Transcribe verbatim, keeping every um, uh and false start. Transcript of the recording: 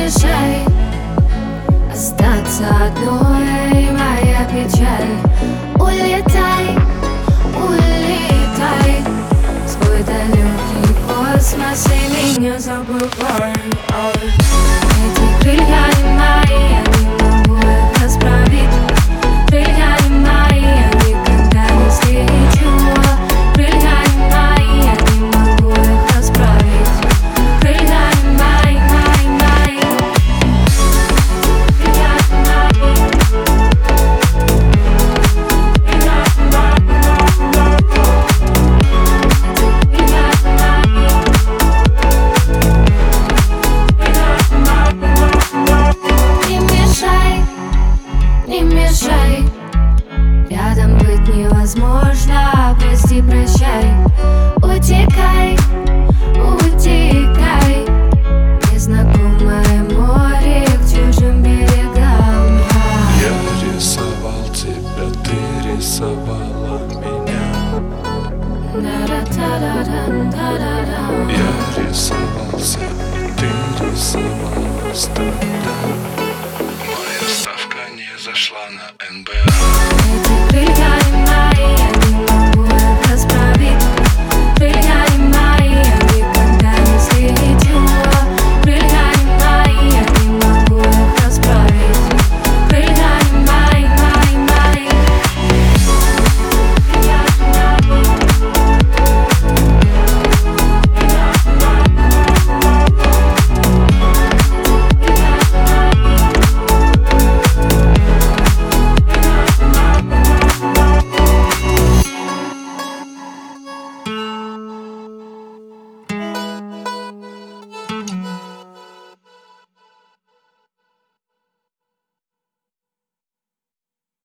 мешай остаться одной, моя печаль. Улетай, улетай в свой далекий космос и меня забывай. Эти крылья не мои, я не могу их расправить. Крылья не мои, я никогда не слечу. Крылья не мои, я не могу их расправить. Крылья не мои, мои, мои. Крылья не мои. Крылья не мои. Крылья не мои. Не мешай, не мешай. Рядом быть невозможно, прости, прощай. Утекай, утекай. Незнакомое море к чужим берегам. Я рисовал тебя, ты рисовала меня. Я рисовался, ты рисовалась.